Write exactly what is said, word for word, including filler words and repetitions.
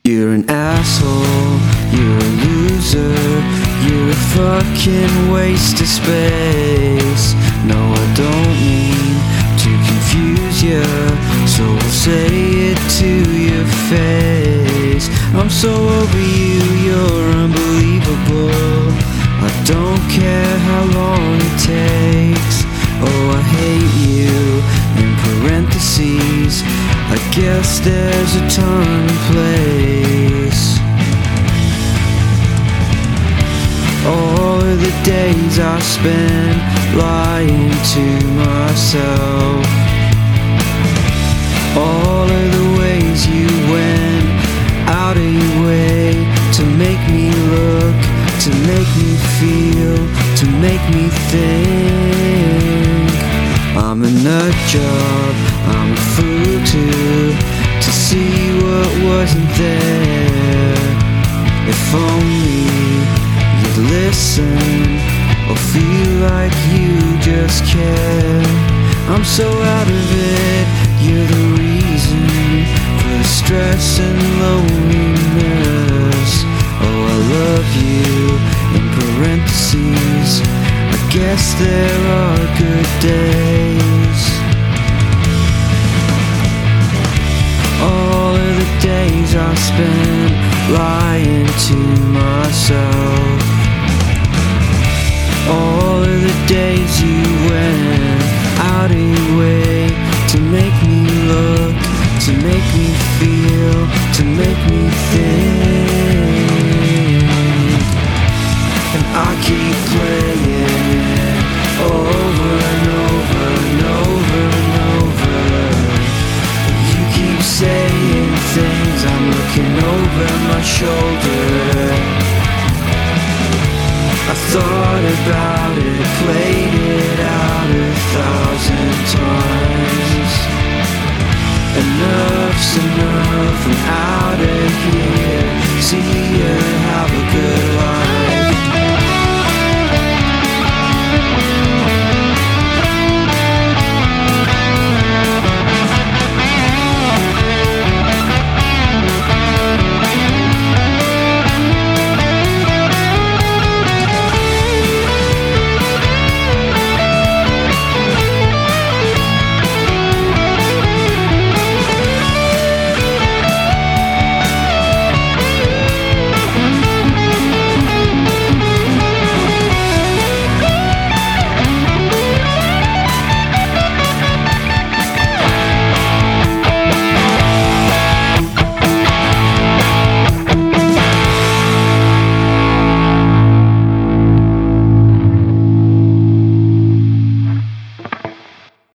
You're an asshole, you're a loser, you're a fucking waste of space. No, I don't mean to confuse you, so I'll say it to your face. I'm so over you, you're unbelievable. I don't care how long it takes. Oh, I hate you, in parentheses. I guess there's a time and place. All of the days I spend lying to myself, all of the ways you went out of your way to make me look, to make me feel, to make me think. I'm a nut job, I'm a fool too, to see what wasn't there. If only you'd listen, or feel like you just care. I'm so out of it, you're the reason for the stress and loneliness. Oh, I love you, in parentheses. I guess there are good days. All of the days I spent lying to myself, all of the days you went out of your way to make me look, to make me feel, to make me think. And I keep playing it over and over and over and over. You keep saying things, I'm looking over my shoulder. I thought about it, played it out a thousand times.